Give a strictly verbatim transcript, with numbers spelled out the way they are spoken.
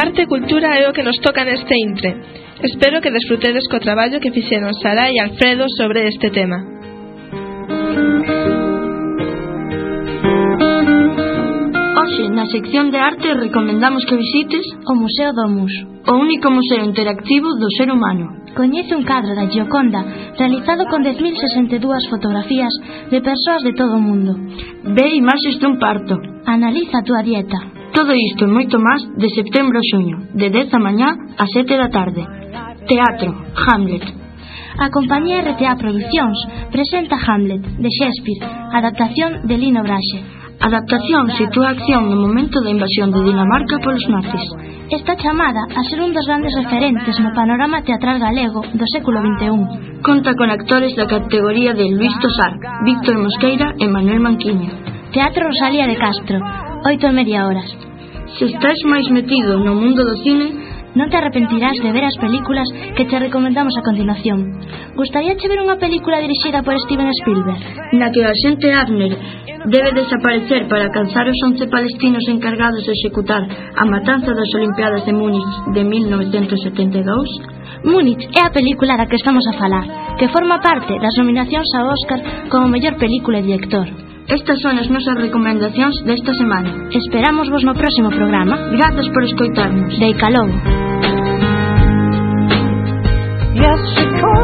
Arte e cultura é o que nos toca neste intre. Espero que desfrutedes co traballo que fixeron Sara e Alfredo sobre este tema. Hoxe, na sección de arte, recomendamos que visites o Museo Domus, o único museo interactivo do ser humano. Coñece un cadro da Gioconda realizado con dez mil sesenta e dúas fotografías de persoas de todo o mundo. Ve imaxes dun parto. Analiza a túa dieta. Todo isto e moito máis de setembro a xuño, de dez da mañá a sete da tarde. Teatro, Hamlet. A compañía R T A Producións presenta Hamlet, de Shakespeare, adaptación de Lino Braxe. A adaptación sitúa a acción no momento da invasión de Dinamarca polos nazis. Está chamada a ser un dos grandes referentes no panorama teatral galego do século vinte e un. Conta con actores da categoría de Luís Tosar, Víctor Mosqueira e Manuel Manquiño. Teatro Rosalía de Castro, oito e media horas. Se estás máis metido no mundo do cine, non te arrepentirás de ver as películas que te recomendamos a continuación. Gustaríache ver unha película dirixida por Steven Spielberg, na que o axente Abner debe desaparecer para alcanzar os once palestinos encargados de executar a matanza das Olimpiadas de Múnich de mil novecentos setenta e dous? Múnich é a película da que estamos a falar, que forma parte das nominacións ao Óscar como mellor película e director. Estas son as nosas recomendacións desta semana. Esperamos vos no próximo programa. Grazas por escoitarnos. Deica logo. Yes,